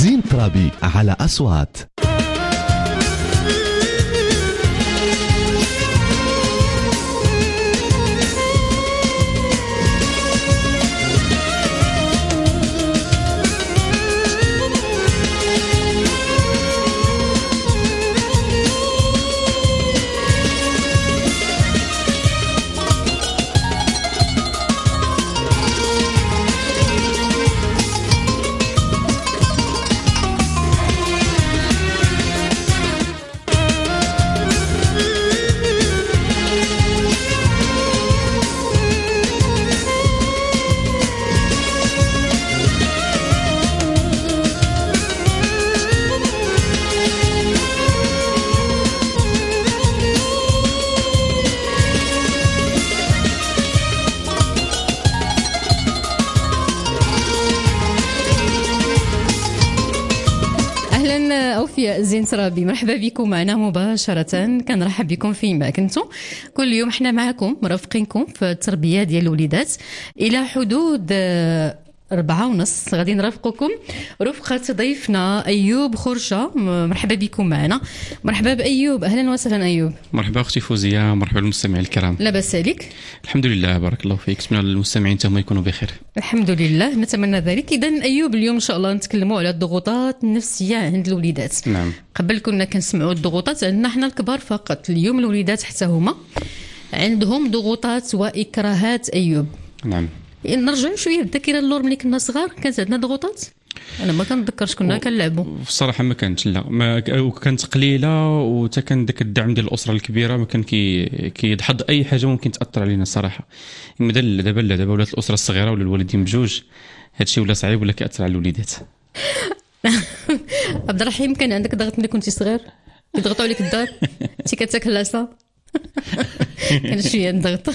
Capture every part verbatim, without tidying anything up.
زين ترابي على أصوات. أوفياء زين ترابي، مرحبا بكم معنا مباشرة. كنرحب بكم فين ما كنتم. كل يوم احنا معكم مرافقينكم في التربية ديال الوليدات إلى حدود أربعة ونص. غادي نرافقكم رفقة ضيفنا أيوب خرشة. مرحبا بكم معنا. مرحبا بأيوب، أهلا وسهلا أيوب. مرحبا أختي فوزية، مرحبا بالمستمعين الكرام. لاباس عليك؟ الحمد لله، بارك الله فيك. نتمنى المستمعين تهم يكونوا بخير. الحمد لله، نتمنى ذلك. إذن أيوب، اليوم إن شاء الله نتكلموا على الضغوطات النفسية عند الوليدات. نعم. قبل كنا كنسمعوا الضغوطات عندنا حنا الكبار فقط، اليوم الوليدات حتى هما عندهم ضغوطات وإكراهات. أيوب، نعم. نرجعوا شويه بالذاكره اللور. ملي كنا صغار كانت عندنا ضغوطات؟ انا ما كنتذكرش كنا كنلعبوا بصراحه. ما كانتش، لا، ما كانت قليله، وتا كان داك الدعم ديال الاسره الكبيره ما كان كي كيدحض اي حاجه ممكن تاثر علينا الصراحه. مثلا دابا لا دابا ولات الاسره الصغيره ولا الوالدين بجوج، هادشي ولا صعيب ولا كيأثر على الوليدات. عبد الرحيم، كان عندك ضغط ملي كنتي صغير؟ يضغطوا عليك الدار انت كتاكل العصا؟ كان شويه ضغط.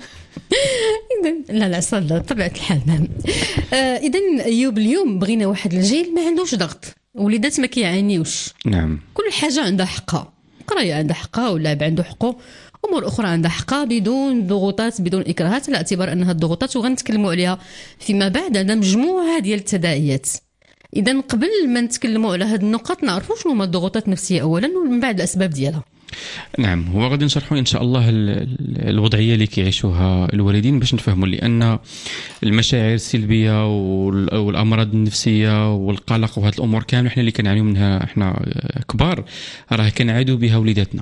إذن لا العصا لا، بطبيعة الحال. نعم. آه إذن أيوب، اليوم بغينا واحد الجيل ما عندوش ضغط، وليدات ما كيعانيوش. نعم. كل حاجة عندها حقها، قراية عندها حقها، واللعب عنده حقه، أمور أخرى عندها حقها، بدون ضغوطات بدون إكراهات، على اعتبار أنها الضغوطات وغنتكلموا عليها فيما بعد عندنا مجموعة ديال التداعيات. إذن قبل ما نتكلموا على هذه النقاط نعرفوا شنو هما الضغوطات النفسية أولا، ومن بعد الأسباب ديالها. نعم، هو غادي نشرحوا ان شاء الله الوضعيه اللي كيعيشوها الوالدين باش نفهموا لان المشاعر السلبيه والامراض النفسيه والقلق وهذه الامور كامله احنا اللي كنعانيو منها احنا كبار، راه كنعادوا بها وليداتنا.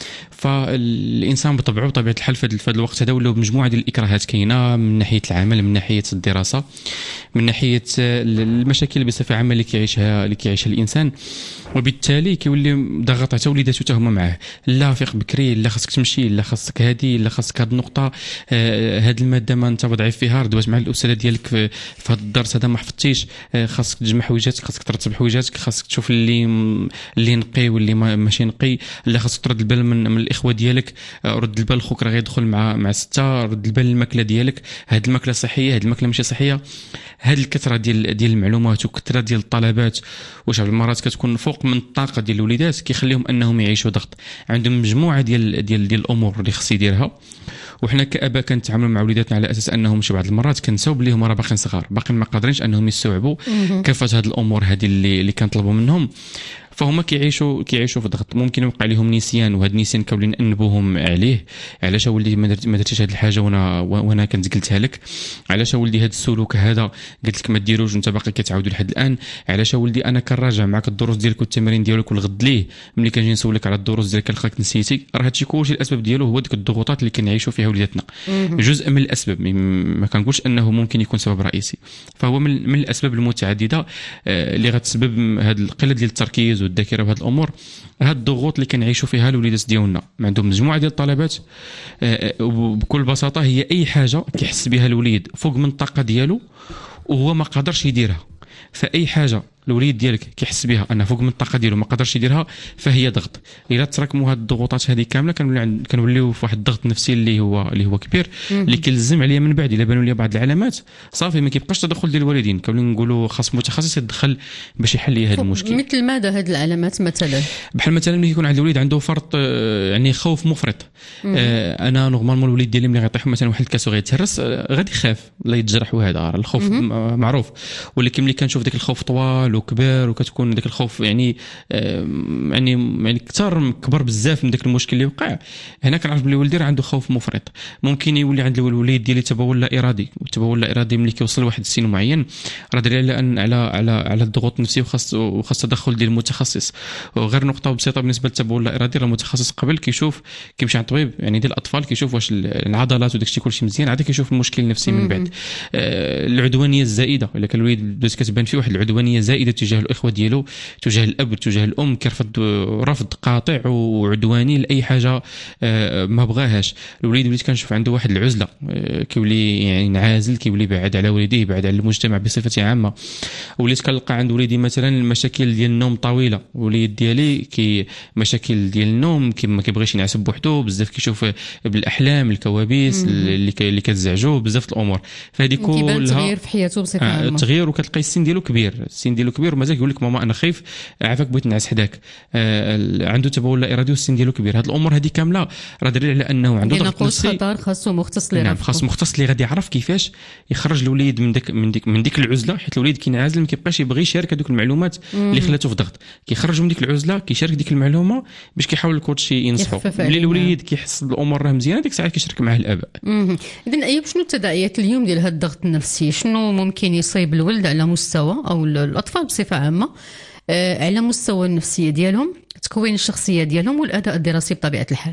فالانسان بطبعه بطبيعه الحال في هذا الوقت هذا ولاو بمجموعه ديال الاكراهات كاينه، من ناحيه العمل، من ناحيه الدراسه، من ناحيه المشاكل بصفه عامه اللي كيعيشها اللي كيعيشها الانسان، وبالتالي كيولي ضغط حتى وليداتو حتى هما معاه. لا فيق بكري، لا خاصك تمشي، لا خاصك هذه، لا خاصك هذه النقطه، آه هذه الماده ما انت ضعيف فيها، دوات مع الاستاذه ديالك في, في هذا الدرس هذا ما حفظتيش، آه خاصك تجمع حويجاتك، خاصك ترتب حويجاتك، خاصك تشوف اللي اللي نقي واللي ما ماشي نقي، لا خاصك ترد البال من, من الاخوه ديالك، آه رد البال خوك راه غيدخل مع مع سته، رد البال الماكله ديالك، هذه الماكله صحيه، هذه الماكله ماشي صحيه. هذه الكثره ديال ديال المعلومات وكثره ديال الطلبات واش بعض المرات كتكون فوق من الطاقه ديال الوليدات، كيخليهم انهم يعيشوا ضغط. عندهم مجموعه ديال ديال ديال الامور اللي خص يديرها، وحنا كاباء كنتعاملوا مع وليداتنا على اساس انهم شي بعض المرات كنساو بلي هما راه باقيين صغار، باقيين ما قادرينش انهم يستوعبوا كافه هذه الامور هذه اللي اللي كنطلبوا منهم. فهما كيعيشوا كيعيشوا في ضغط. ممكن يوقع لهم نسيان، وهذا النسيان كنولي ننبوهم عليه. علاش ولدي ما درتيش هذه الحاجه وانا وانا كنت قلتها لك؟ علاش ولدي هذا السلوك هذا قلت لك ما ديروش وانت باقي كتعاود لحد الان؟ علاش ولدي انا كنراجع معك الدروس ديالك والتمارين ديالك والغد ليه ملي كنجي نسولك على الدروس ديالك كنلقاك نسيتي؟ راه هادشي كلشي الاسباب ديالو هو ديك الضغوطات اللي كنعيشوا فيها وليداتنا. جزء من الاسباب، ما كنقولش انه ممكن يكون سبب رئيسي، فهو من, من الاسباب المتعدده اللي غتسبب هذه القله ديال التركيز والذاكره وهذه الامور. هاد الضغوط اللي كنعيشوا فيها الوليدات ديالنا عندهم مجموعه ديال الطلبات، بكل بساطه هي اي حاجه كيحس بها الوليد فوق من الطاقه ديالو وهو ما قادرش يديرها. فاي حاجه الوليد ديالك كيحس بها انها فوق من الطاقه ديالو ما قادرش يديرها فهي ضغط. الا تراكموا هاد الضغوطات هذه كامله كنوليو في واحد الضغط نفسي اللي هو اللي هو كبير، اللي كيلزم عليا من بعد الا بانوا لي بعض العلامات صافي ما كيبقاش تدخل ديال الوالدين، كنولي نقولوا خاص متخصص يتدخل باش يحل لي هذا المشكل. مثل ماذا هاد العلامات؟ مثلا بحال مثلا ملي يكون عند الوليد عنده فرط، يعني خوف مفرط. آه انا نورمالمون الوليد ديالي ملي غيطيح مثلا واحد الكاس وغيتهرس غادي يخاف لا يتجرح، وهذا الخوف معروف. ولكن ملي كنشوف داك الخوف طوال ديالو كبير وكتكون داك الخوف يعني يعني يعني كثر كبر بزاف من داك المشكل اللي وقع. هنا كنعرف بلي ولدي راه عنده خوف مفرط. ممكن يولي عند الوليد ديالي تبول لا ارادي، والتبول لا ارادي ملي كيوصل لواحد السن معين راه دليل على ان على على على الضغوط النفسيه، وخاص وخاص تدخل ديال المتخصص. وغير نقطه بسيطه بالنسبه للتبول لا ارادي، راه المتخصص قبل كيشوف كيمشي عند طبيب يعني ديال الاطفال كيشوف واش العضلات وداك الشيء كلشي مزيان، عاد كيشوف المشكل النفسي من بعد. آه العدوانيه الزائده، الا كان الوليد بدات كتبان فيه واحد العدوانيه زائده تجاه الاخوه ديالو، تجاه الاب، تجاه الام، كيرفض رفض قاطع وعدواني لاي حاجه آه ما بغاهاش. الوليد وليت كنشوف عنده واحد العزله، آه كيولي يعني نعازل، كيولي بعد على والديه، بعد على المجتمع بصفه عامه. وليت كنلقى عند وليدي مثلا المشاكل ديال النوم طويله. وليد ديالي كي مشاكل ديال النوم، كي ما كيبغيش ينعس بوحدو بزاف، كيشوف بالاحلام الكوابيس اللي اللي كتزعجو بزاف الامور. فهذه كلها تغيير في حياته بصفه عامه. آه تغيير، وكتلقى السن ديالو كبير، السن ديالو كبير ومازال كيقول لك ماما انا خايف عافاك بغيت نعس حداك. آه عنده تبول لا ارادي والسن ديالو كبير. هاد الامور هذه كامله راه دليل على انه عنده ضغط نفسي. خطر خاصو مختص اللي نعم خاص مختص اللي غادي يعرف كيفاش يخرج الوليد من ديك من ديك من ديك العزله، حيت الوليد كينعزل ما كيبقاش يبغي يشارك هذوك المعلومات اللي خلاته في ضغط. كيخرج من ديك العزله كيشارك ديك المعلومه باش كيحاول الكوتشي ينصحو. ملي الوليد كيحس بالامور راه مزيانه ديك الساعه كيشارك معاه الاباء. اذا ايوب، شنو التداعيات اليوم ديال هذا الضغط النفسي؟ شنو ممكن يصيب الولد على مستوى او الاطفال بصفه عامه آه على مستوى النفسيه ديالهم، تكوين الشخصيه ديالهم والاداء الدراسي بطبيعه الحال؟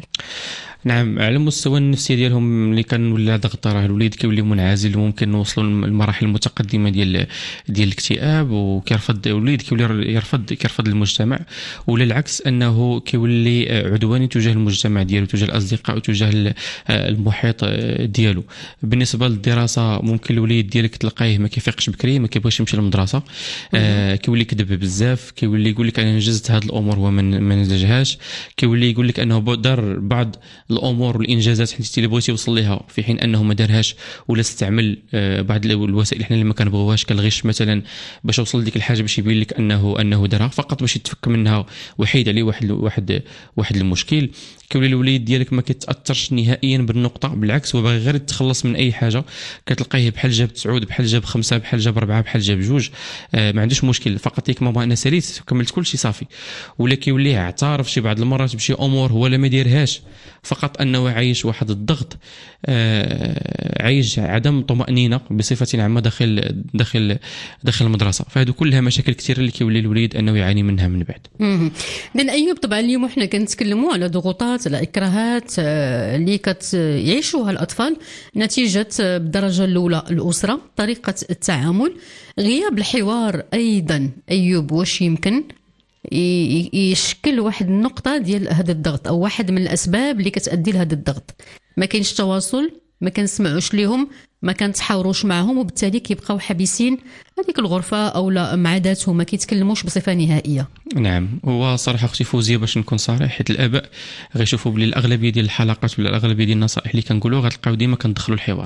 نعم، على مستوى النفسيه ديالهم ملي كنولي ضغط راه الوليد كيولي منعزل، وممكن نوصلوا للمراحل المتقدمه ديال ديال الاكتئاب، وكيرفض الوليد كيولي يرفض كيرفض المجتمع، ولا العكس انه كيولي عدواني تجاه المجتمع ديالو، تجاه الاصدقاء وتجاه المحيط ديالو. بالنسبه للدراسه ممكن الوليد ديالك تلقايه ما كيفيقش بكري، ما كيبغيش يمشي للمدرسه، آه كيولي يكذب بزاف، كيولي يقول لك انا نجزت هذه الامور هو ما نجزهاش، كيولي يقول لك انه دار بعض الامور والانجازات حيت اللي بغيتي يوصل ليها في حين انه ما دارهاش، ولا استعمل بعض الوسائل حنا اللي ما كنبغوهاش كالغش مثلا باش يوصل لديك الحاجه، باش يبين لك انه انه دارها فقط باش يتفك منها وحيد عليه واحد واحد واحد المشكل. كيولي الوليد ديالك ما كيتاثرش نهائيا بالنقطه، بالعكس هو باغي غير يتخلص من اي حاجه، كتلقاه بحال جاب تسعود، بحال جاب خمسه، بحال جاب اربعه، بحال جاب جوج، آه ما عندوش مشكل، فقط ياك ماما انا ساليت كملت كل شيء صافي. ولا كيولي اعترف شي بعض المرات بشي امور هو لا ما دايرهاش، فقط انه عايش واحد الضغط، آه عايش عدم طمانينه بصفه عامه داخل داخل داخل المدرسه. فهذو كلها مشاكل كثيره اللي كيولي الوليد انه يعاني منها من بعد. اذا ايوب، طبعا اليوم حنا كنتكلموا على ضغوطات، على اكراهات اللي كتعيشوها الاطفال نتيجه بالدرجه الاولى الاسره، طريقه التعامل، غياب الحوار ايضا. ايوب، واش يمكن يشكل واحد النقطه ديال هذا الضغط، او واحد من الاسباب اللي كتؤدي لهذا الضغط؟ ما كاينش تواصل، ما كنسمعوش ليهم، ما كنتحاوروش معهم، وبالتالي كيبقاو حابسين هذيك الغرفه او لا مع ذاتهم، ما كيتكلموش بصفه نهائيه. نعم، هو صراحه اختي فوزيه باش نكون صريح، حيت الاباء غيشوفوا بلي الاغلبيه ديال الحلقات ولا الاغلبيه ديال النصائح اللي كنقولوا غتلقاو ديما كندخلوا الحوار.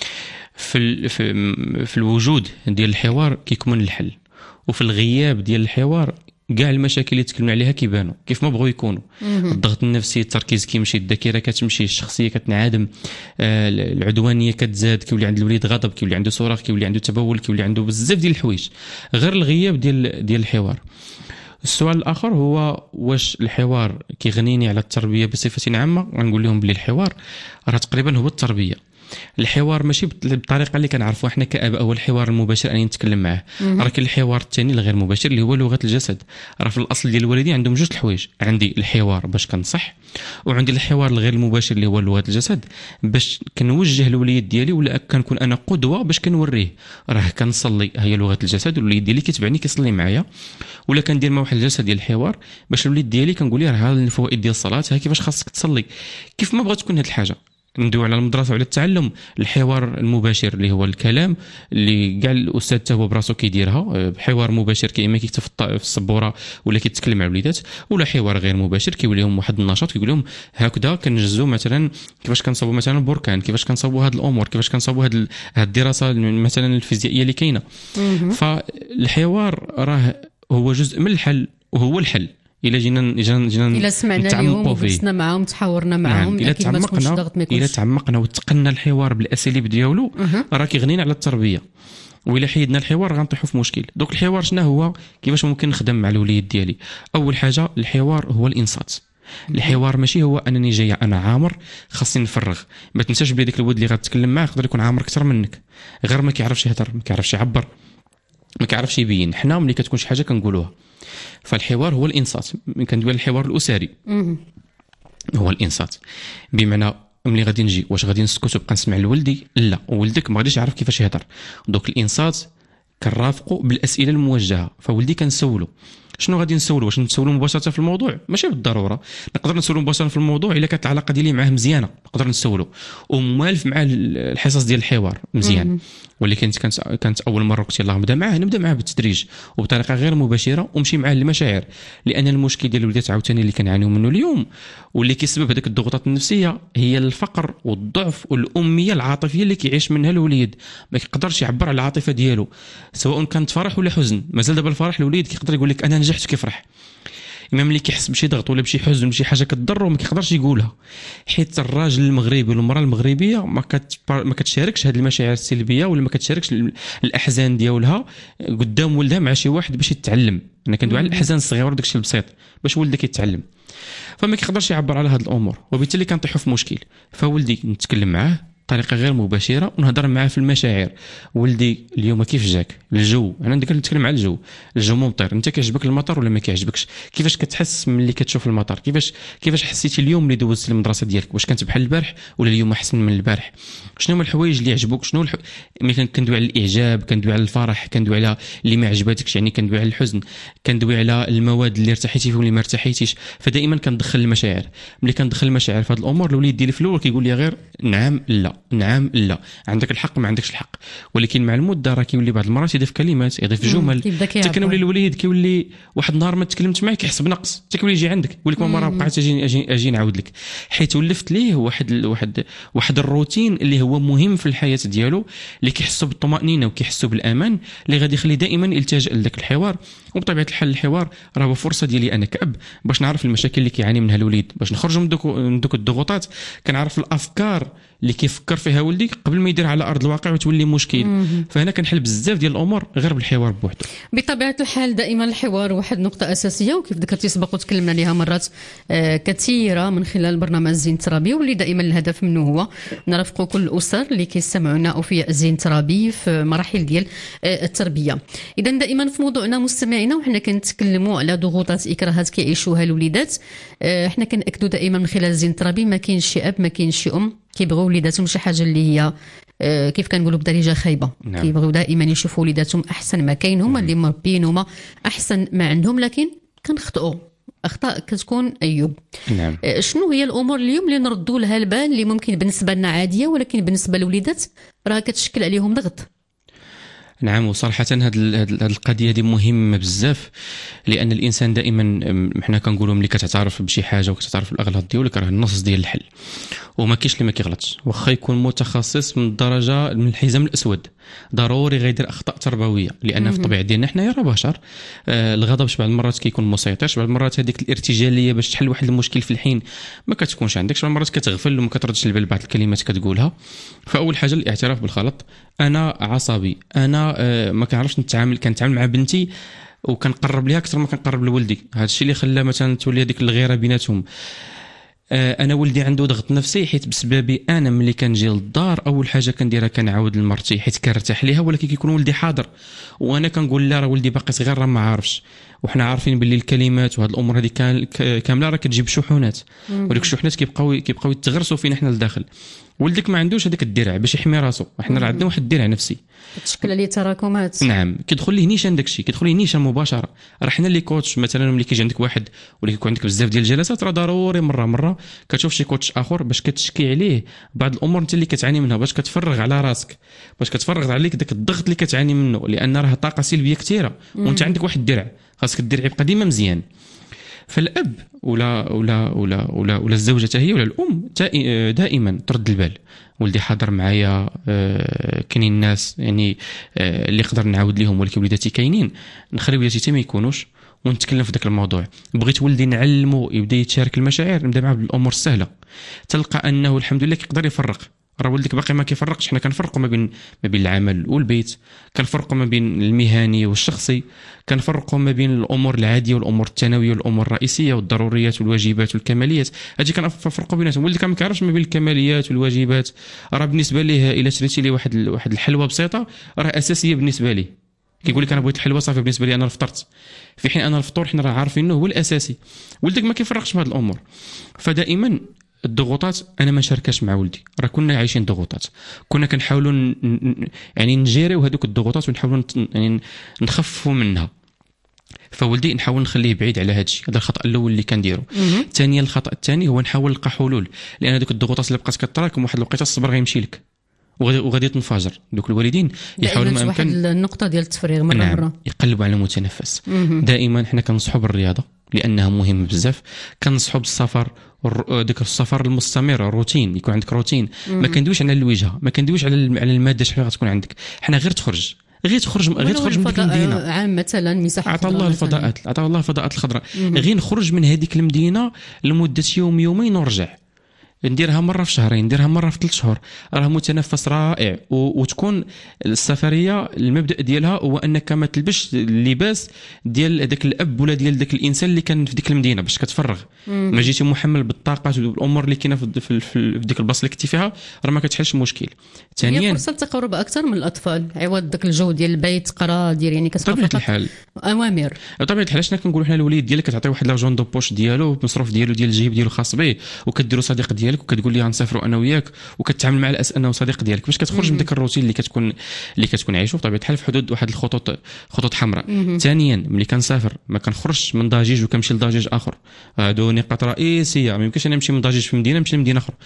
في في, في الوجود ديال الحوار كيكمن الحل، وفي الغياب ديال الحوار كاع المشاكل اللي تكلمنا عليها كيبانوا كيف ما بغوا يكونوا. الضغط النفسي، التركيز كيمشي، الذاكره كتمشي، الشخصيه كتنعدم، آه العدوانيه كتزاد، كيولي عند الوليد غضب، كيولي عنده صراخ، كيولي عنده تبول، كيولي عنده بزاف ديال الحوايج، غير الغياب ديال ديال الحوار. السؤال الاخر هو واش الحوار كيغنيني على التربيه بصفه عامه؟ غنقول لهم بلي الحوار راه تقريبا هو التربيه. الحوار ماشي بالطريقه اللي كنعرفوا احنا كاباء، هو الحوار المباشر اني نتكلم معاه. راه كاين الحوار الثاني الغير مباشر اللي هو لغه الجسد. راه في الاصل ديال الوالدين عندهم جوج الحوايج، عندي الحوار باش كنصح، وعندي الحوار الغير المباشر اللي هو لغه الجسد باش كنوجه الوليد ديالي، ولا كنكون انا قدوه باش كنوريه. راه كنصلي هي لغه الجسد، والوليد ديالي كيتبعني كيصلي معايا، ولا كندير مع واحد الجلسه ديال الحوار باش الوليد ديالي كنقول ليه راه الفوائد ديال الصلاه، ها كيفاش خاصك تصلي. كيف ما بغات تكون هذه الحاجه. ندوي على المدرسه وعلى التعلم، الحوار المباشر اللي هو الكلام اللي كاع الاستاذ حتى هو براسو كيديرها، بحوار مباشر كيما كيكتب في السبوره ولا كيتكلم مع الوليدات، ولا حوار غير مباشر كيولي لهم واحد النشاط كيقول لهم هكذا كنجزوا مثلا كيفاش كنصاوبوا مثلا البركان، كيفاش كنصاوبوا هذه الامور، كيفاش كنصاوبوا هذه الدراسه مثلا الفيزيائيه اللي كاينه. فالحوار راه هو جزء من الحل وهو الحل. إلا جينا جينا جينا إلا سمعنا اليوم وجلسنا معاهم تحاورنا معاهم، نعم. إلا تعمقنا إلا تعمقنا وتقنا الحوار بالأساليب ديالو راه كيغنينا على التربية. وإلا حيدنا الحوار غنطيحوا في مشكل. دوك الحوار شنو هو؟ كيفاش ممكن نخدم مع الوليد ديالي؟ اول حاجه الحوار هو الانصات. الحوار ماشي هو انني جاي انا عامر خاصني نفرغ. ما تنساش بلي داك الولد اللي غتكلم معاه يقدر يكون عامر اكثر منك، غير ما كيعرفش يهضر، ما كيعرفش يعبر، ما كيعرفش يبين. حنا ملي كتكون شي حاجه كنقولوها. فالحوار هو الانصات. كندوي على الحوار الاسري هو الانصات، بمعنى ملي غادي نجي واش غادي نسكت وبقى نسمع لولدي؟ لا، ولدك ما غاديش يعرف كيفاش يهضر. دوك الانصات كنرافقوا بالاسئله الموجهه. فولدي كنسولو شنو غادي نسولو؟ واش نسولو مباشره في الموضوع؟ ماشي بالضروره. نقدر نسولو مباشره في الموضوع الا كانت العلاقه ديالي معاه مزيانه، نقدر نسولو وموالف مع الحصص ديال الحوار مزيان. ولكن كانت كانت اول مره قلت يلاه نبدا معاه نبدا معاه بالتدريج وبطريقه غير مباشره ومشي معاه للمشاعر. لان المشكل ديال الوليدات عاوتاني اللي كنعانيو منه اليوم واللي كيسبب هذيك الضغوطات النفسيه هي الفقر والضعف والاميه العاطفيه اللي كيعيش منها الوليد. ما كيقدرش يعبر على العاطفه ديالو سواء كانت فرح ولا حزن. مازال دابا الفرح الوليد كيقدر يقول لك انا نجحت كيفرح، اما ملي كيحس بشي ضغط ولا بشي حزن بشي حاجه كتضرو ما كيقدرش يقولها. حيت الراجل المغربي والمراه المغربيه ما كت ما كتشاركش هذه المشاعر السلبيه ولا ما كتشاركش الاحزان ديالها قدام ولدها مع شي واحد باش يتعلم. انا كندوي على الاحزان الصغيره داكشي البسيط باش ولدك يتعلم. فما كيقدرش يعبر على هذه الامور وبالتالي كنطيحوا في مشكل. فولدي نتكلم معاه بطريقه غير مباشره ونهضر معاه في المشاعر. ولدي اليوم كيف جاك الجو؟ انا ندير نتكلم على الجو. الجو ممطر، انت كيعجبك المطر ولا ما كيعجبكش؟ كيفاش كتحس ملي كتشوف المطر؟ كيفاش كيفاش حسيتي اليوم ملي دوزت المدرسه ديالك؟ واش كانت بحال البارح ولا اليوم احسن من البارح؟ شنو هما الحوايج اللي يعجبوك؟ شنو الح... ملي كندوي على الاعجاب، كندوي على الفرح، كندوي على اللي ما عجباتكش، يعني كندوي على الحزن، كندوي على المواد اللي ارتحيتي فيهم واللي ما ارتحيتيش. فدائما كندخل المشاعر. ملي كندخل المشاعر في هذه الامور الوليد ديالي في الاول كيقول لي غير نعم لا نعم لا، عندك الحق ما عندكش الحق. ولكن مع المده راه كيولي بعض المرات يضيف كلمات، يضيف جمل. حتى كنولي الوليد كيولي واحد النهار ما تكلمت معاه كيحس بنقص، حتى كيولي يجي عندك يقول لك مره بقيت اجي اجي, أجي نعاود لك، حيت ولفت ليه واحد واحد واحد الروتين اللي هو مهم في الحياه ديالو، اللي كيحسوا بالطمانينه وكيحسوا بالامان، اللي غادي يخلي دائما يلتجئ لذاك الحوار. وبطبيعه الحال الحوار راه هو فرصه ديالي انا كأب باش نعرف المشاكل اللي كيعاني منها الوليد، باش نخرجوا من دوك من دوك الضغوطات. كنعرف الافكار اللي كيفكر فيها ولدي قبل ما يدير على ارض الواقع وتولي مشكل. مم. فهنا كنحل بزاف ديال الامور غير بالحوار بوحده. بطبيعه الحال دائما الحوار واحد نقطه اساسيه، وكيف ذكرتي سبق وتكلمنا عليها مرات آه كثيره من خلال برنامج زين ترابي، واللي دائما الهدف منه هو نرافقوا كل الاسر اللي كيستمعونا اوفياء زين ترابي في مراحل ديال آه التربيه. اذا دائما في موضوعنا مستمعينا وحنا كنتكلموا على ضغوطات اكراهات كيعيشوها الوليدات، آه حنا كناكدوا دائما من خلال زين ترابي ما كاينش شي اب ما كاينش شي ام كيبغيو وليداتهم شي حاجه اللي هي آه كيف كنقولوا بدرجه خايبه. نعم. كيبغيو دائما يشوفوا وليداتهم احسن ما كاين، هما اللي مربين هما احسن ما عندهم، لكن كنخطئوا اخطاء كتكون ايوب. نعم. آه شنو هي الامور اليوم اللي نردوا لها البال اللي ممكن بالنسبه لنا عاديه ولكن بالنسبه للوليدات راه كتشكل عليهم ضغط؟ نعم، وصراحة هذه القضية دي مهمة بزاف، لأن الإنسان دائما حنا كنقولوا ملي كتعترف بشي حاجة وكتعترف بالأغلاط ديالك راه النص ديال الحل، وما كاينش اللي ما كيغلطش. واخا يكون متخصص من الدرجة من الحزام الأسود ضروري غيدير أخطاء تربوية، لأن في الطبيعة ديالنا حنايا راه بشر. آه الغضب بعض المرات كيكون مسيطر، بعض المرات هذيك الارتجالية باش تحل واحد المشكل في الحين ما كتكونش عندك، بعض المرات كتغفل وما كتردش البال بعض الكلمات كتقولها. فأول حاجة الاعتراف بالغلط. أنا عصبي، أنا آه ما كنعرفش نتعامل كنتعامل مع بنتي وكنقرب ليها اكثر ما كنقرب لولدي، هذا الشيء اللي خلى مثلا تولي هذيك الغيره بيناتهم. انا ولدي عنده ضغط نفسي حيت بسببي انا ملي كنجي للدار اول حاجه كنديرها كنعاود لمرتي حيت كنرتاح ليها، ولكن كيكون ولدي حاضر وانا كنقول لا راه ولدي باقي صغير راه ما عارفش. وحنا عارفين باللي الكلمات وهاد الامور هذه كامله راه كتجيب شحنات، وديك الشحنات كيبقاو كيبقاو يتغرسوا فينا حنا لداخل. ولدك ما عندوش هذاك الدرع باش يحمي راسو، حنا راه عندنا واحد الدرع نفسي كتشكل عليه تراكمات. نعم، كيدخل ليه نيشان داكشي، كيدخل ليه نيشان مباشره. راه حنا اللي كوتش مثلا ملي كيجي عندك واحد ولا كيكون عندك بزاف ديال الجلسات راه ضروري مره مره كتشوف شي كوتش اخر باش كتشكي عليه بعض الامور انت اللي كتعاني منها، باش كتفرغ على راسك، باش كتفرغ عليك داك الضغط اللي كتعاني منه، لان راه طاقه سلبيه كثيره وانت عندك واحد الدرع خاصك الدرع يبقى ديما مزيان. فالاب ولا ولا ولا ولا ولا الزوجه هي ولا الام دائما ترد البال. ولدي حاضر معايا، كاينين الناس يعني اللي نقدر نعاود لهم، ولكن وليداتي كاينين نخلي وليداتي حتى ما يكونوش ونتكلم في ذاك الموضوع. بغيت ولدي نعلمه يبدا يتشارك المشاعر، نبدا معاه بالامور السهله، تلقى انه الحمد لله كيقدر يفرق راه ولدك باقي ما كيفرقش. حنا كنفرقوا ما بين ما بين العمل والبيت، كنفرقوا ما بين المهني والشخصي، كنفرقوا ما بين الامور العاديه والامور الثانويه والامور الرئيسيه والضروريات والواجبات والكماليات. هادي كنفرقوا بيناتهم. ولدك ما كيعرفش ما بين الكماليات والواجبات، راه بالنسبه ليه الا شريتي ليه واحد واحد الحلوه بسيطه راه اساسيه بالنسبه ليه. كيقول لك انا بغيت الحلوه صافي بالنسبه لي انا فطرت، في حين انا الفطور حنا راه عارفين انه هو الاساسي. ولدك ما كيفرقش في هذه الامور. فدائما الضغوطات انا ما نشاركاش مع ولدي، راه كنا عايشين ضغوطات، كنا كنحاولوا ن... يعني نجيريو هذوك الضغوطات ونحاولوا ن... يعني نخففوا منها. فولدي نحاول نخليه بعيد على هذا الشيء. هذا الخطا الاول اللي كنديرو. ثانيا الخطا الثاني هو نحاول نلقى حلول، لان هذوك الضغوطات اللي بقات كتراكم واحد الوقيته الصبر غيمشي لك وغادي تنفجر. دوك الوالدين يحاولوا ما امكن واحد النقطه ديال التفريغ مره نعم. مره يقلبوا على المتنفس. دائما حنا كنصحوا بالرياضه لانها مهمه بزاف، كنصحوا بالسفر، داك السفر المستمر، روتين، يكون عندك روتين. ما كندويش على الوجهه، ما كندويش على على الماده شحال غتكون عندك. حنا غير تخرج غير تخرج غير تخرج من ديك المدينه عام مثلا مساحه عطا الله الفضاءات، عطا الله الفضاءات الخضراء. غير نخرج من هذيك المدينه لمده يوم يومين ونرجع، نديرها مره في شهرين، نديرها مره في ثلاث شهور، راه متنفس رائع. و... وتكون السفريه المبدا ديالها هو انك ما تلبش اللباس ديال هذاك الاب ولا ديال ذاك الانسان اللي كان في ديك المدينه باش كتفرغ. ما جيتي محمل بالطاقات والامور اللي كاينه في في, في ديك البلاصه اللي كنتي فيها، راه ما كتحلش مشكل. ثانيا هي فرصه التقرب اكثر من الاطفال، عوض داك الجو ديال البيت قرا دير يعني كتبقى بطبيعه الحال اوامر. بطبيعه الحال شنو كنقولوا حنا الوليد ديالك كتعطيه واحد لاجون دو بوش ديالو بمصروف ديالو ديال الجيب ديالو خاص به، وكديروا صديق ديالك وكتقول لي غنسافروا انا وياك، وكتعامل مع الاس انه صديق ديالك باش كتخرج من داك الروتين اللي كتكون اللي كتكون عايشه بطبيعه الحال في حدود واحد الخطوط خطوط حمراء. ثانيا ملي كنسافر ما كنخرجش من ضجيج وكنمشي لضجيج اخر. هادو نقاط رئيسيه، ما يمكنش انا نمشي من ضجيج في مدينه نمشي لمدينه اخرى.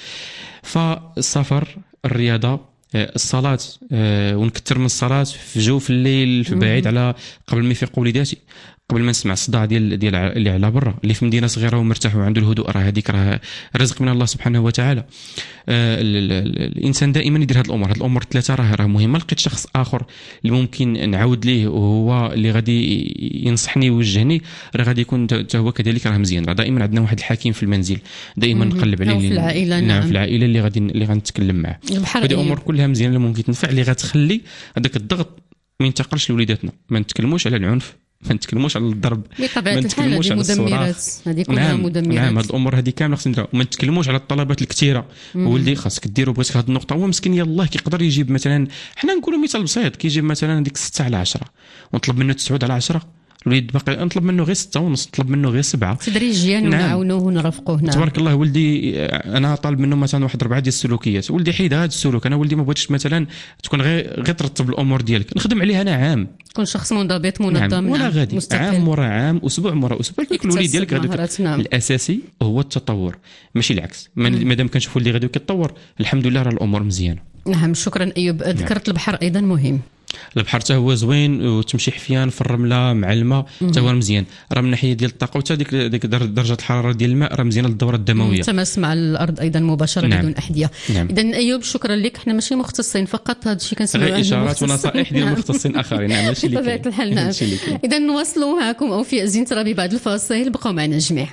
فالسفر، الرياضه، الصلاه، ونكثر من الصلاه في جو في الليل في بعيد على قبل ما يفيقوا وليداتي، قبل ما نسمع الصداع ديال ديال اللي على برا اللي في مدينه صغيره ومرتاح وعنده الهدوء، راه هذيك راه رزق من الله سبحانه وتعالى. آه الانسان دائما يدير هذه الامور، هذه الامور الثلاثه راه راه مهمه. لقيت شخص اخر اللي ممكن نعاود ليه وهو اللي غادي ينصحني ويوجهني، راه غادي يكون حتى هو كذلك راه مزيان. راه دائما عندنا واحد الحكيم في المنزل دائما نقلب عليه في العائله. نعم في العائله اللي غادي اللي غنتكلم معاه. هذه الامور كلها مزيانه اللي ممكن تنفع، اللي غتخلي هذاك الضغط ما ينتقلش لوليداتنا. ما نتكلموش على العنف، ما نتكلموش على الضرب، بطبيعه الحال هذه مدمرات، هذه كلها نعم مدمرات. نعم هذه الامور هذه كامله خصنا نديرها. وما نتكلموش على الطلبات الكثيره. ولدي خاصك ديروا بغيتك هذه النقطه. هو مسكين يلاه كيقدر يجيب مثلا، حنا نقولوا مثال بسيط، كيجيب مثلا ديك ستة على عشرة ونطلب منه تسعة على عشرة، الوليد باقي نطلب منه غير ستة ونص، نطلب منه غير سبعة تدريجيا ونعاونوه ونرافقوه. نعم تبارك الله. ولدي انا طالب منه مثلا واحد اربعه ديال السلوكيات، ولدي حيد هذا السلوك. انا ولدي ما بغيتش مثلا تكون غير غير ترتب الامور ديالك، نخدم عليها انا عام، تكون شخص منضبط منظم. نعم. ولا غادي مستقل. عام مورا عام، اسبوع مورا اسبوع، كيك الوليد ديالك غادي. نعم. الاساسي هو التطور ماشي العكس. مادام كنشوفوا اللي غادي كيتطور الحمد لله راه الامور مزيانه. نعم شكرا ايوب. ذكرت البحر ايضا مهم. البحر حتى هو زوين، وتمشي حفيان في الرمله مع الماء حتى هو مزيان. راه من ناحيه ديال الطاقه وحتى ديك ديك درجه الحراره ديال الماء راه مزيانه للدوره الدمويه، تماس مع الارض ايضا مباشره. نعم. بدون احذيه. نعم. اذا ايوب شكرا لك. احنا ماشي مختصين فقط، هذا الشيء كنسمعوا غير اشارات ونصائح ديال مختصين اخرين. نعم ماشي اللي بطبيعه الحال. نعم. اذا نواصلوا معكم اوفياء زينترابي بعد الفاصل. بقوا معنا الجميع.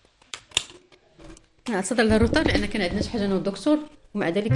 نعتذر على الروتار لان كان عندنا شي حاجه انا والدكتور، ومع ذلك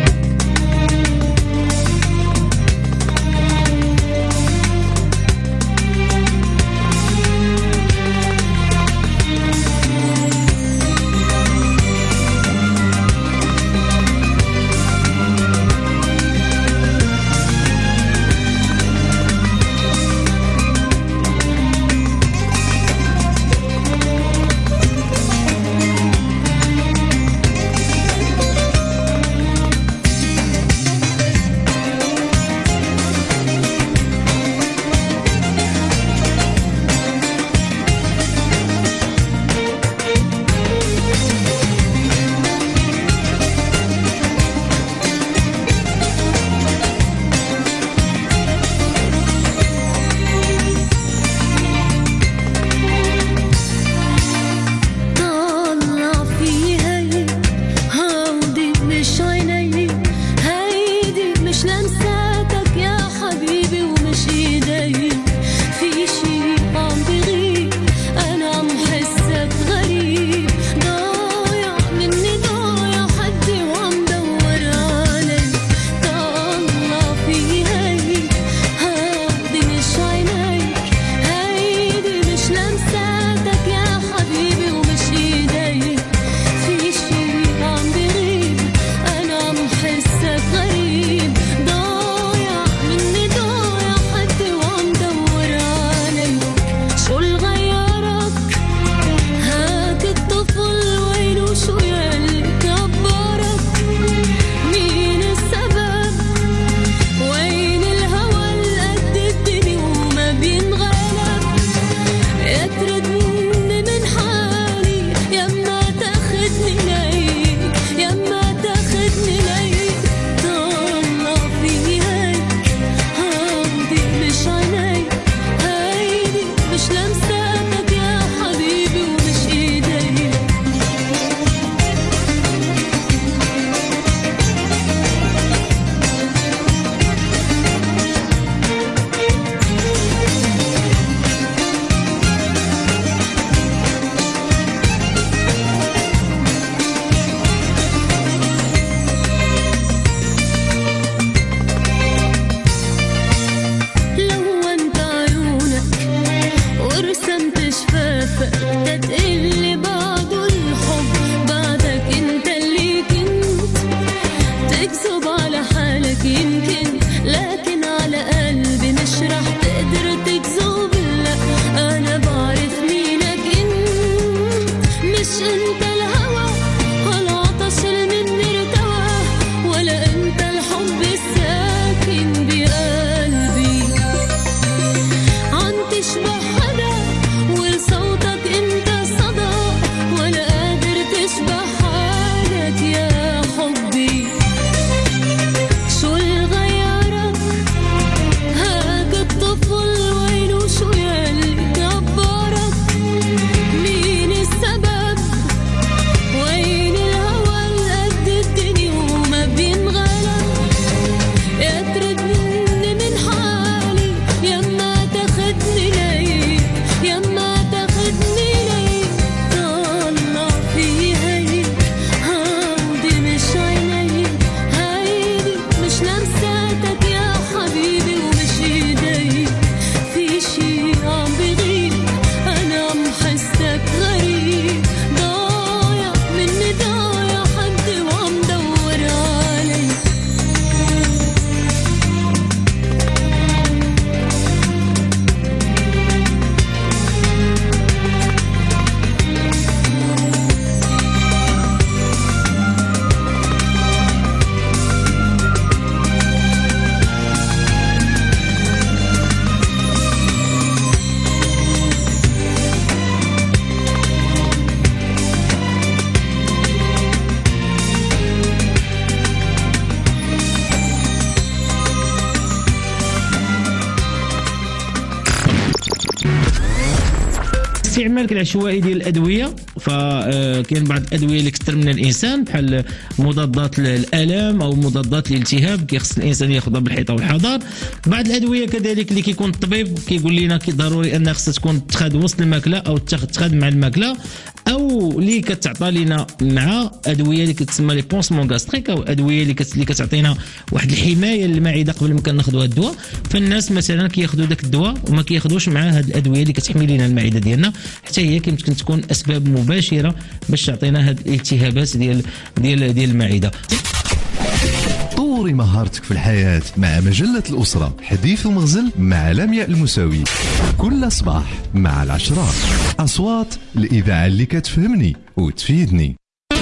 الاستعمال العشوائي ديال الادويه، فكاين بعض الادويه اللي كثر من الانسان بحال مضادات الالام او مضادات الالتهاب كيخص الانسان ياخذها بالحيطه والحذر. بعض الادويه كذلك اللي كيكون الطبيب كيقول لنا كي ضروري انها خصها تكون تاخذ وسط الماكله او تاخذ مع الماكله، او اللي كتعطى لنا مع ادويه اللي كتسمى لي بونسمون غاستريك او ادويه اللي اللي كتعطينا واحد الحمايه للمعده قبل ما كناخذوا هذا الدواء. فالناس مثلا كياخذوا داك الدواء وما كياخذوش مع هذه الادويه اللي كتحمي لنا المعده ديالنا، حتى هي يمكن تكون اسباب مباشره باش تعطينا هذه الالتهابات ديال ديال ديال المعده. طوري مهارتك في الحياة مع مجلة الأسرة، حديث ومغزل مع لمياء المساوي، كل صباح مع العشرة. أصوات الإذاعة اللي كتفهمني وتفيدني.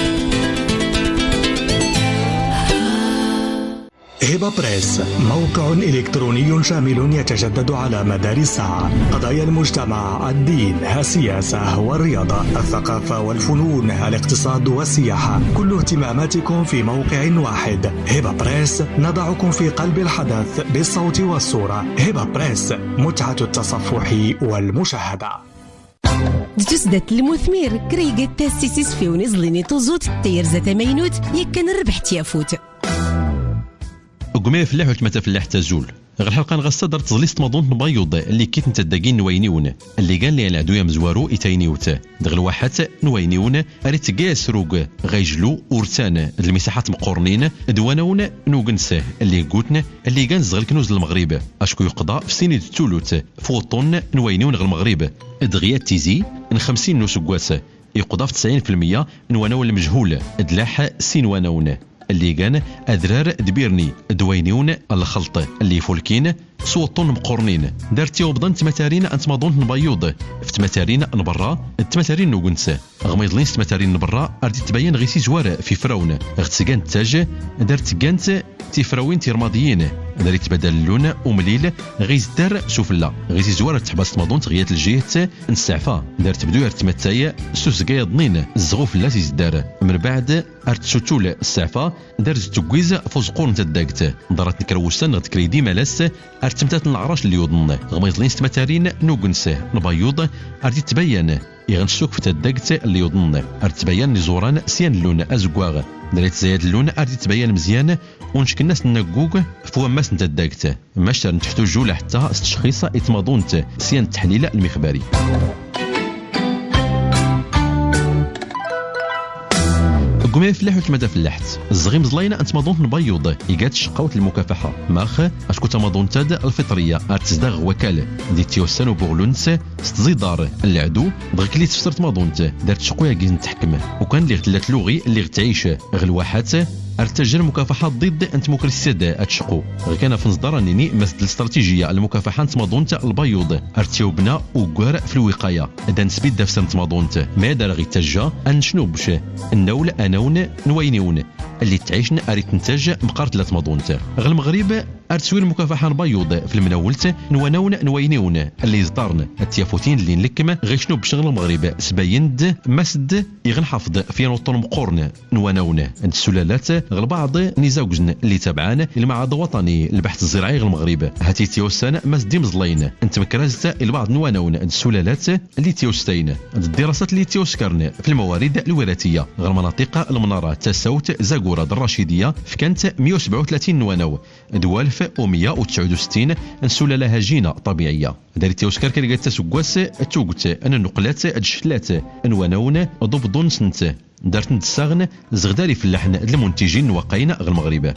هبة بريس، موقع إلكتروني شامل يتجدد على مدار الساعة. قضايا المجتمع، الدين، السياسة والرياضة، الثقافة والفنون، الاقتصاد والسياحة، كل اهتماماتكم في موقع واحد. هبة بريس، نضعكم في قلب الحدث بالصوت والصورة. هبة بريس، متعة التصفح والمشاهدة. تجسدت المثمر كريقة تاسيسيس في ونزليني توزوت تير زات مينوت يكن ربح تيافوت قمي فلاح وتمتا فلاح تزول غير الحلقه نغسى دار تزليست مضون نبيض اللي كيت نتداكين نوينيون اللي قال لي العدو مزوارو ايتاينيوت دغل واحد نوينيون اريت كاس روق غيجلو ورتان المساحات مقورنين دوانون نوغنسه اللي قوتنا اللي كان زغل كنوز المغرب اشكو يقضى في سنين التولوت فوطون نوينيون غير المغرب دغيا تيزي من خمسين نوسكواس يقضى في تسعين بالمية نوانون المجهول دلاح سينوانون اللي كان أذرار دبيرني دوينيون الخلط اللي فولكين صوتون مقورنين دارتي وبضن تماتارين انت ماضون نبيوض في تماتارين نبرا التماتارين نوغنسا غميضلين تماتارين نبرا اردي تبين غيسي زوار في فرون غتسكان تاج دارت كانت تيفراوين تيرماضيين داري تبدل اللون ومليل غيز دار سفلا غيسي زوار تحبس ماضون تغيات الجهه نستعفى دارت بدو ارتمتايا سوسكايا ضنين الزغوف لا تيزدار من بعد ارتسوتول السعفه دارت تكويز فوزقون تداكت دارت نكروسان غتكريدي مالاس ارتمتات العراش اللي يوضن غميزلين ستماتارين نوغنسه نبيوض اردي تبين يغنسوك في تداكت اللي يوضن اردي تبين نزوران سيان اللون ازكواغ دريت زايد اللون اردي تبين مزيان ونشك الناس نقوق فوا ماس نتداكت ماشتر نتحتو جوله حتى استشخيص اتماضونت سيان التحليل المخبري. قمي فلاح وتمدا فلاحت الزغيم زلاينا انت ماضون نبيض يقات شقاوت المكافحه ماخ اشكو تماضون تاد الفطريه ارتزدغ وكاله دي تيوسان وبغلونس ستزيدار العدو بغيك لي تفسرت ماضونت دارت شقويا كي نتحكم وكان اللي غتلات لوغي اللي غتعيش غير واحات ارتجل مكافحات ضد انت مكرسيد اتشقو غير كان في نصدر انني مثل الاستراتيجيه المكافحه تماضونت البيوض ارتيوبنا وكوار في الوقايه دا نسبيد دافس تماضونت ما دار غي تجا ان شنو بش النول انون نوينيون اللي تعيشنا اريت نتاج مقارت لا تماضونت غير المغرب ارتسوي المكافحه البيوض في المناولت نوانون نوينيون اللي يصدرن التيافوتين اللي نلكم غير شنو بشغل المغرب سبايند مسد يغنحفظ في نوطن مقورن نوانون عند السلالات غير بعض نزاوجن اللي تابعان المعهد الوطني للبحث الزراعي غير المغرب هاتي تيوسان مازدي مزلين انت مكرازت البعض نوانون عند السلالات اللي تيوستين الدراسات اللي تيوسكرن في الموارد الوراثيه غير مناطق المناره تساوت زاكوره الرشيديه في كانت مئة وسبعة وثلاثين نوانو دول ألف ومئة وتسعة وستين سلاله هجينه طبيعيه دارت تيوسكر كان قالت سكواس توقت ان النقلات الشلات انوانون ضبضون سنت دارت نتساغن زغداري في اللحن المنتجين واقعين غير المغرب.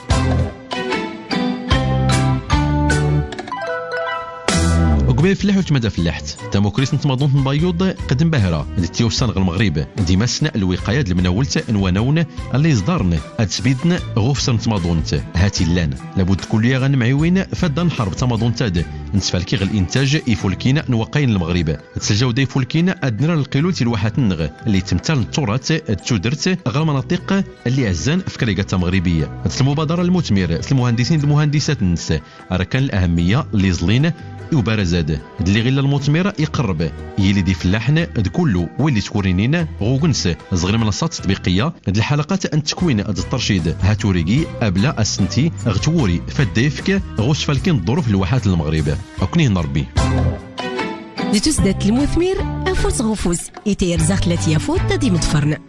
قبيل فلاح وتمدا فلاحت تموكريس نتماضون نبيوض قدم باهره دي تيوسان غير المغرب دي مسنا الوقايه المناولت انوانون اللي يصدرن اتسبيدن غوف نتماضونت هاتي اللان لابد كليا غنمعيوين فدان حرب تماضون تاد نتفالكي غير الانتاج يفولكينا نوقاين المغرب تسجاو دي فولكينا ادنرا القيلول الواحات النغ اللي تمثال التراث التودرت غير المناطق اللي عزان في كريكه مغربيه المبادره المثمره المهندسين المهندسات النساء راه كان الاهميه اللي زلين وبارزاد اللي غير المثمر يقرب يلي دي فلاحنا كله واللي تكورينينا غوغنس صغير منصات تطبيقيه الحلقات ان تكوين الترشيد هاتوريكي ابلا السنتي غتوري فديفك غوش فالكين الظروف الواحات المغرب اكنيه نربي لتسدت المثمر أفوس غفوس إتير زاخلة يافوت تدي متفرن.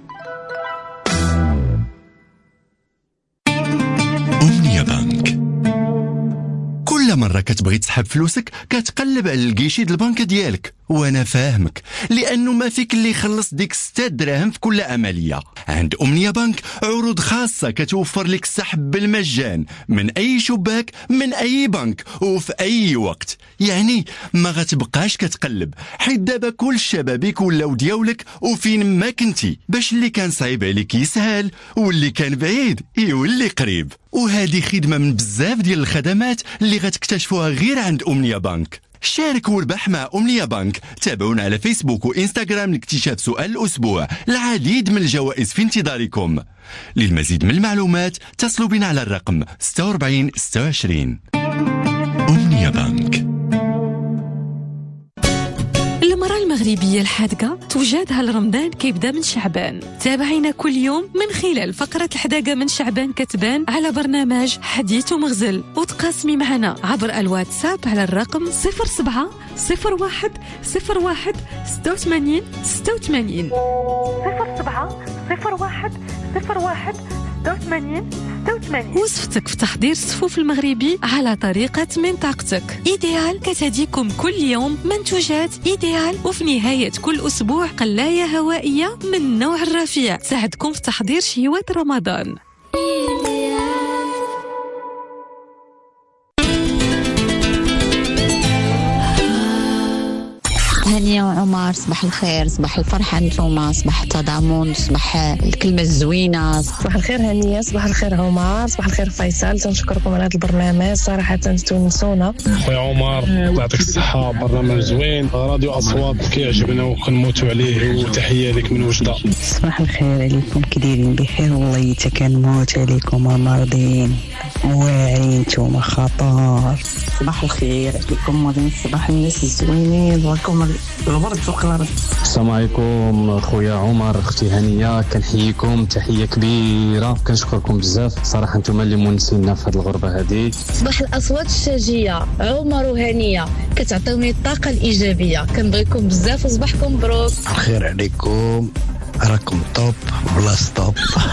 أمنية بنك. كل مرة كتبغي تسحب فلوسك كتقلب على الكيشي د البنك ديالك، وانا فاهمك لانه ما فيك اللي يخلص ديك ستة دراهم في كل عملية. عند أمنية بنك عروض خاصة كتوفر لك السحب بالمجان من اي شباك من اي بنك وفي اي وقت، يعني ما غتبقاش كتقلب حيت دابا كل الشبابيك ولاو ديالك وفين ما كنتي، باش اللي كان صعيب عليك يسهل واللي كان بعيد يولي قريب. وهذه خدمة من بزاف ديال الخدمات اللي غتكتشفوها غير عند أمنية بنك. شارك وربح مع أمنية بنك. تابعونا على فيسبوك وإنستغرام لاكتشاف سؤال الأسبوع. العديد من الجوائز في انتظاركم. للمزيد من المعلومات اتصلوا بنا على الرقم ستة وأربعين ستة وعشرين. أمنية بنك. المرأة المغربية الحادقة توجدها لرمضان كيبدا من شعبان. تابعينا كل يوم من خلال فقرة الحداقة من شعبان كتبان على برنامج حديث ومغزل، وتقاسمي معنا عبر الواتساب على الرقم صفر سبعة صفر واحد صفر واحد ستة وثمانين ستة وثمانين صفر سبعة صفر واحد صفر واحد ستة وثمانين ستة وثمانين. وصفتك في تحضير الصفوف المغربي على طريقة منطقتك. إيديال كتهديكم كل يوم منتوجات إيديال، وفي نهاية كل أسبوع قلاية هوائية من النوع الرفيع تساعدكم في تحضير شهوات رمضان. هانية وعمر، صباح الخير، صباح الفرحة نتوما، صباح التضامن، صباح الكلمة الزوينة. صباح الخير هانية، صباح الخير عمر، صباح الخير فيصل. تنشكركم على هذا البرنامج صراحة تونسونا. خويا عمر يعطيك الصحة، برنامج زوين، راديو أصوات كيعجبنا وكنموتوا عليه، وتحية لك من وجدة. صباح الخير عليكم، كديرين بخير؟ والله يتا كنموت عليكم مرضين واعرين نتوما خطر. صباح الخير عليكم مودين، صباح الناس الزوينين، ولكم الغبرد فوق الارض. السلام عليكم خويا عمر، اختي هانيه، كنحييكم تحيه كبيره، كنشكركم بزاف صراحه، نتوما اللي مونسينا في هذه الغربه هذه. صباح الاصوات الشاجيه عمر وهانيه، كتعطيوني الطاقه الايجابيه، كنبغيكم بزاف وصباحكم مبروك. الخير عليكم، راكم طوب بلا ستوب.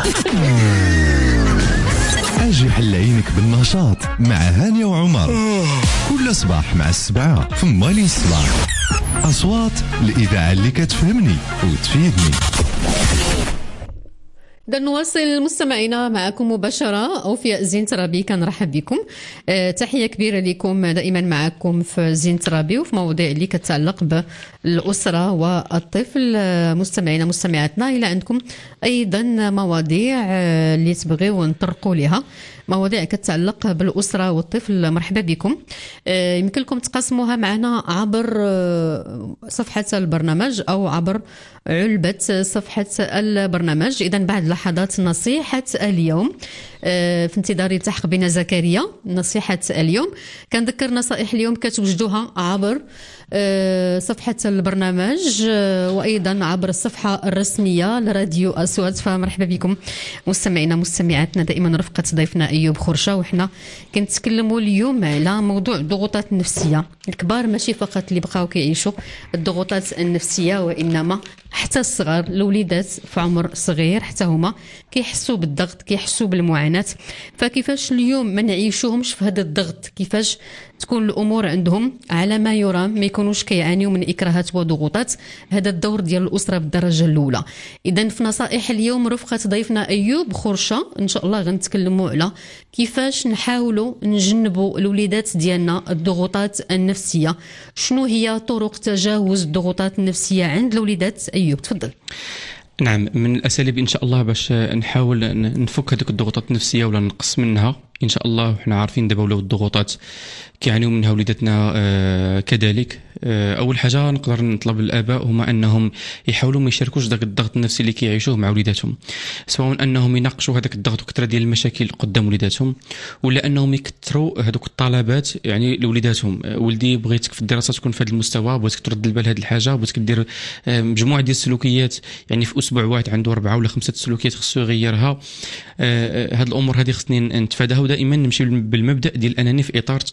اجي حل عينك بالنشاط مع هانية وعمر كل صباح مع السبعة في مالي الصباح. أصوات الإذاعة اللي كتفهمني وتفيدني. إذا نواصل مستمعينا معكم مباشرة. أوفياء زين ترابي كنرحب بكم. أه تحية كبيرة لكم، دائما معكم في زين ترابي وفي مواضيع اللي كتعلق بالأسرة والطفل. مستمعينا مستمعاتنا، إلى عندكم أيضا مواضيع اللي تبغيو نطرقوا لها، مواضيع كتعلق بالأسرة والطفل، مرحبا بكم. أه يمكن لكم تقاسموها معنا عبر صفحة البرنامج أو عبر علبة صفحة البرنامج. إذا بعد لحظات نصيحة اليوم أه في انتظار التحق بنا زكريا. نصيحة اليوم كنذكر نصائح اليوم كتوجدوها عبر أه صفحة البرنامج أه وأيضا عبر الصفحة الرسمية لراديو أصوات. فمرحبا بكم مستمعينا مستمعاتنا، دائما رفقة ضيفنا أيوب خرشة، وحنا كنتكلموا اليوم على موضوع الضغوطات النفسية. الكبار ماشي فقط اللي بقاو كيعيشوا الضغوطات النفسية، وإنما حتى الصغار، الوليدات في عمر صغير حتى هما كيحسوا بالضغط، كيحسوا بالمعاناة. فكيفاش اليوم ما نعيشوهمش في هذا الضغط، كيفاش تكون الأمور عندهم على ما يرام، ما يكونوش كيعانيوا من إكراهات وضغوطات. هذا الدور ديال الأسرة بالدرجة الأولى. إذن في نصائح اليوم رفقة ضيفنا أيوب خرشة إن شاء الله غنتكلموا على كيفاش نحاولوا نجنبوا الوليدات ديالنا الضغوطات النفسية. شنو هي طرق تجاوز الضغوطات النفسية عند الوليدات؟ أيوب تفضل. نعم، من الأساليب إن شاء الله باش نحاول نفك هذيك الضغوطات النفسية ولا نقص منها إن شاء الله. وحنا عارفين دابا ولاو الضغوطات كيعانيو منها وليداتنا آه كذلك. آه أول حاجة نقدر نطلب الآباء هما أنهم يحاولوا ما يشاركوش داك الضغط النفسي اللي كيعيشوه مع وليداتهم، سواء أنهم يناقشوا هذاك الضغط وكثرة ديال المشاكل قدام وليداتهم، ولا أنهم يكثروا هذوك الطلبات يعني لوليداتهم. ولدي بغيتك في الدراسة تكون في هذا المستوى، بغيتك ترد البال هذه الحاجة، بغيتك دير آه مجموعة ديال السلوكيات، يعني في أسبوع واحد عنده أربعة ولا خمسة سلوكيات خصو يغيرها. آه هذه الأمور هذه خصني نتفاداها، ودائما نمشي بالمبدأ ديال أنني في إطار تكوين واحد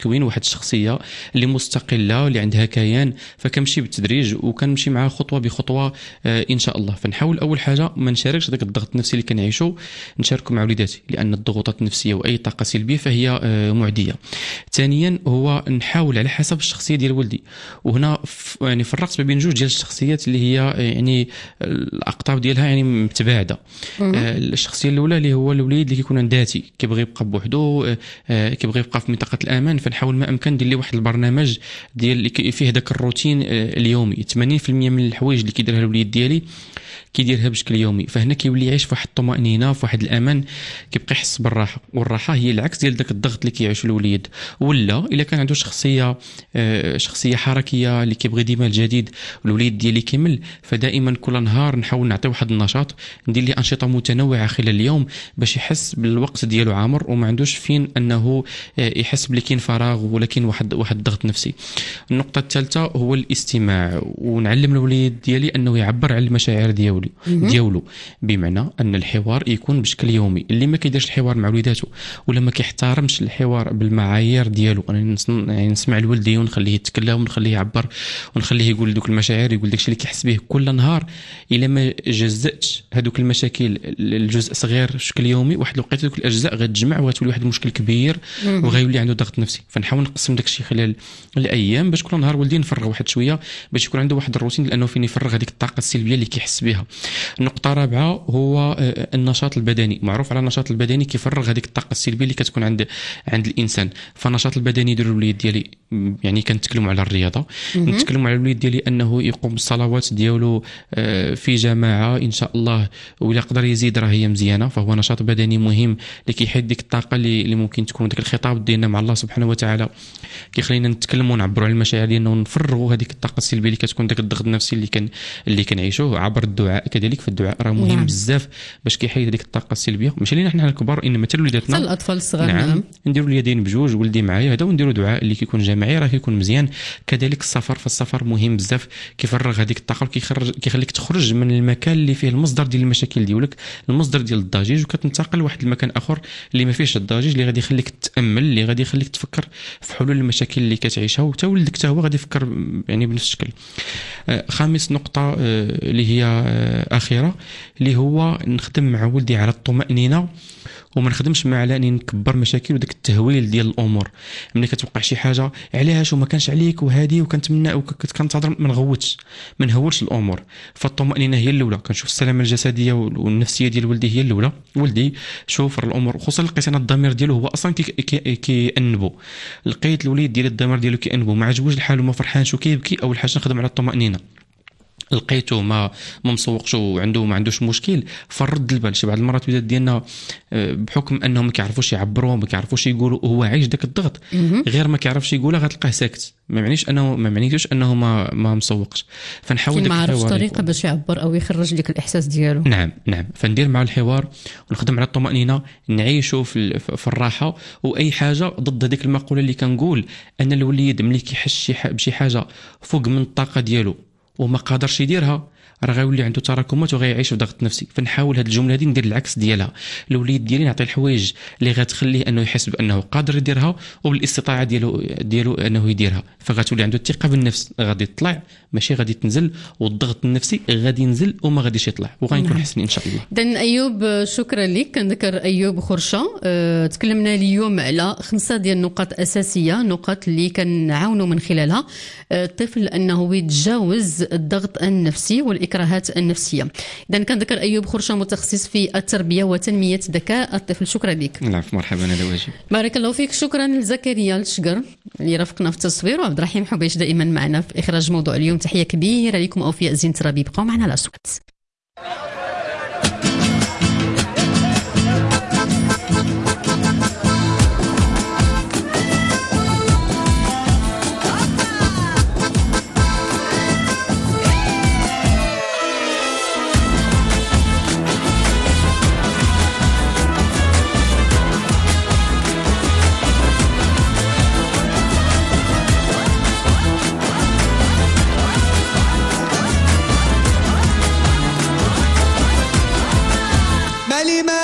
واحد الشخصيه اللي مستقله اللي عندها كيان، فكنمشي بالتدريج وكنمشي معها خطوه بخطوه آه ان شاء الله. فنحاول اول حاجه ما نشاركش داك الضغط النفسي اللي كنعيشو، نشاركه مع وليداتي، لان الضغوطات النفسيه واي طاقه سلبيه فهي آه معديه. ثانيا هو نحاول على حسب الشخصيه ديال ولدي، وهنا يعني فرقت ما بين جوج ديال الشخصيات اللي هي يعني الاقطاب ديالها يعني متباعده. آه الشخصيه الاولى اللي هو الوليد اللي كيكون ذاتي، كيبغي يبقى بوحدو، آه كيبغي يبقى في منطقه الامان، فنحاول ما امكن ندير ليه واحد البرنامج ديال اللي فيه داك الروتين آه اليومي. ثمانين بالمئة من الحوايج اللي كيديرها الوليد ديالي كيديرها بشكل يومي، فهنا كيولي يعيش في واحد الطمأنينه، في واحد الامان، كيبقى يحس بالراحه. والراحه هي العكس ديال داك الضغط اللي كيعيشو الوليد. ولا الا كان عنده شخصيه آه شخصيه حركيه اللي كيبغي ديما الجديد، الوليد ديالي كيمل، فدائما كل نهار نحاول نعطي واحد النشاط، ندير ليه انشطه متنوعه خلال اليوم باش يحس بالوقت ديالو عامر وما عندوش فين انه آه يحس بلي كاين فراغ ولا كاين واحد واحد الضغط نفسي. النقطه الثالثه هو الاستماع، ونعلم الوليد ديالي انه يعبر على المشاعر ديالو ديالو بمعنى ان الحوار يكون بشكل يومي. اللي ما كيديرش الحوار مع وليداتو ولا ما كيحترمش الحوار بالمعايير ديالو، انا يعني نسمع لولدي ونخليه يتكلم ونخليه يعبر ونخليه يقول دوك المشاعر، يقول داكشي اللي كيحس به كل نهار. الا ما جزأتش هذوك المشاكل الجزء صغير بشكل يومي، واحد الوقيته دوك الاجزاء غتجمع وغتولي واحد المشكل كبير وغيولي عنده ضغط نفسي. فنحاول نقسم داكشي خلال الايام باش كل نهار ولدي نفرغ واحد شويه باش يكون عنده واحد الروتين، لانه فين يفرغ هذيك الطاقه السلبيه اللي كيحس بها. النقطه الرابعه هو النشاط البدني. معروف على النشاط البدني كيفرغ هذيك الطاقه السلبيه اللي كتكون عند عند الانسان. فالنشاط البدني ديال الوليد ديالي يعني كنتكلموا على الرياضه، نتكلموا على الوليد ديالي انه يقوم بالصلوات ديالو في جماعه ان شاء الله، ولا قدر يزيد راه هي مزيانه. فهو نشاط بدني مهم اللي كيحيد ديك الطاقه اللي, اللي ممكن تكون ديك الخطاب ديالنا مع الله سبحانه وتعالى كيخلينا نتكلموا ونعبروا على المشاعر ديالنا ونفرغوا هذيك الطاقه السلبيه اللي كتكون داك الضغط النفسي اللي كان اللي كنعيشوه عبر الدعاء. كذلك فالدعاء راه مهم نعم. بزاف باش كيحيد هذيك الطاقه السلبيه، ماشي لينا حنا الكبار انما حتى وليداتنا حتى الاطفال الصغار. نعم, نعم. نديروا اليدين بجوج، ولدي معايا هذا، ونديروا دعاء اللي كيكون جماعي راه كيكون مزيان. كذلك السفر، فالسفر مهم بزاف، كيفرغ هذيك الطاقه وكيخرج كيخليك تخرج من المكان اللي فيه المصدر ديال المشاكل ديالك، المصدر ديال الضجيج، وكتنتقل لواحد المكان اخر اللي ما فيهش الضجيج، اللي غادي يخليك تتامل، اللي غادي يخليك تفكر في حلول المشاكل اللي كتعيشها، وتا ولدك حتى هو غادي يفكر يعني بنفس الشكل. آه خامس نقطه آه اللي هي آه اخيره اللي هو نخدم مع ولدي على الطمأنينه، وما نخدمش مع على اني نكبر مشاكل وداك التهويل ديال الامور. ملي كتوقع شي حاجه علاش وما كانش عليك وهادي وكنتمنى وكنتهضر ما نغوتش ما نهولش الامور. فالطمأنينه هي الاولى. كنشوف السلامه الجسديه والنفسيه ديال ولدي هي الاولى. ولدي شوف الامور، خصوصا لقيت انا الضمير ديالو هو اصلا كيأنبو كي كي لقيت الوليد ديال الضمير ديالو كيأنبو، ما عجبوش الحال وما فرحانش وكيبكي، اول حاجه نخدم على الطمأنينه. لقيته ما ما مسوقش وعنده ما عندوش مشكل، فرد البال. شي بعض المرات ولاد ديالنا بحكم انهم ما كيعرفوش يعبروا ما كيعرفوش يقولوا، هو عايش داك الضغط غير ما كيعرفش يقولها، غتلقاه ساكت. ما معنيش انه ما معنيتوش انه ما ما مسوقش. فنحاول داك ما عرفش طريقه باش يعبر او يخرج ديك الاحساس ديالو. نعم نعم. فندير مع الحوار ونخدم على الطمأنينه، نعيشوا في في الراحه. واي حاجه ضد هذيك المقوله اللي كنقول ان الوليد ملي كيحس بشي حاجه فوق من الطاقه ديالو وما قادرش يديرها، راه غيولي عنده تراكمات وغيعيش في ضغط نفسي. فنحاول هذه الجمله هذه ندير العكس ديالها. الوليد ديالي نعطي الحوايج اللي غتخليه انه يحس بانه قادر يديرها وبالاستطاعه ديالو ديالو انه يديرها، فغتولي عنده الثقه بالنفس، غادي تطلع ماشي غادي تنزل، والضغط النفسي غادي ينزل وما غاديش يطلع وغنكون حسن ان شاء الله. دن ايوب شكرا لك. كنذكر ايوب خرشه. أه تكلمنا اليوم على خمسه ديال النقاط اساسيه، نقاط اللي كنعاونوا من خلالها الطفل انه يتجاوز الضغط النفسي والاكراهات النفسيه. اذا كنذكر ايوب خرشه متخصص في التربيه وتنميه ذكاء الطفل. شكرا لك. نعم مرحبا، هذا واجب. بارك الله فيك. شكرا لزكريا الشقر اللي رافقنا في التصوير، وعبد الرحيم حبيش دائما معنا في اخراج موضوع اليوم. تحيه كبيره لكم. اوفياء زين ترابي، بقوا معنا على الصوت.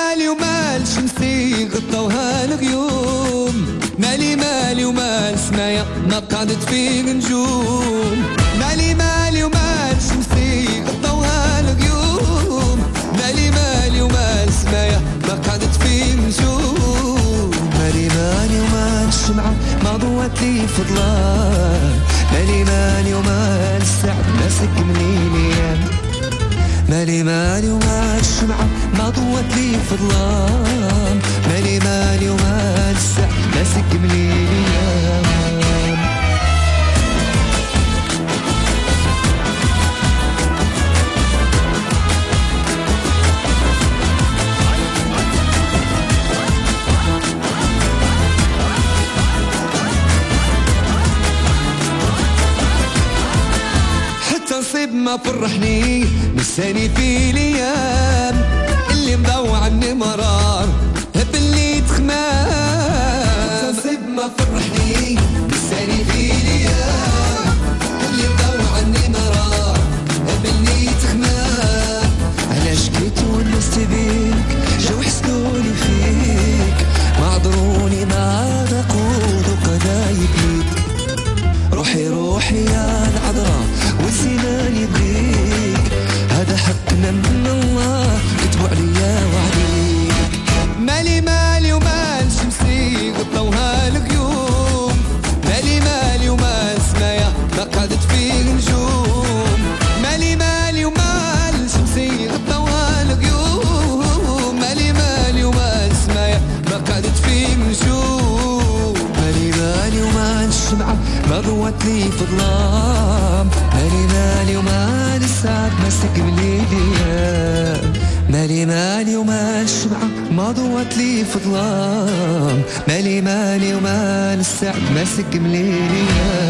غطوها الغيوم، مالي مالي ومال سمايا سمايا ما قعدت فيه نجوم مالي مالي ومال شمسي غطوها الغيوم مالي مالي ومال سمايا ما قعدت فيه نجوم مالي مالي ومال الشمعة ما ضوت لي في ظلام مالي مالي ومال السعد ماسك منيني مالي مالي ومال الشمعة ما ضوت لي في ظلام مالي مالي ومال السعد ماسك منيني نصيب ما فرحني نساني في الايام اللي مضوع عني مرار باللي تخمام نصيب ما فرحني نساني في الايام اللي مضوع عني مرار باللي تخمام علاش كيت ونست بيك جاو حسدوني فيك ما عذروني ما ذاقوا ذوق ذايب ليك روحي روحي يا العذراء وزيناني بيك هذا حقنا من الله كتبوا عليا وعليك مالي مالي ومال شمسي غطوها الغيوم مالي مالي ومال سمايا ما قعدت فيه نجوم مالي مالي ومال شمسي غطوها الغيوم مالي مالي ومال سمايا ما قعدت فيه نجوم مالي مالي ومال الشمعة ما ضوت لي في ظلام مالي مالي ومال السعد ماسك بليلي مالي مالي ومال الشمعة ما ضوت لي في ظلام مالي مالي ومال السعد ماسك بليلي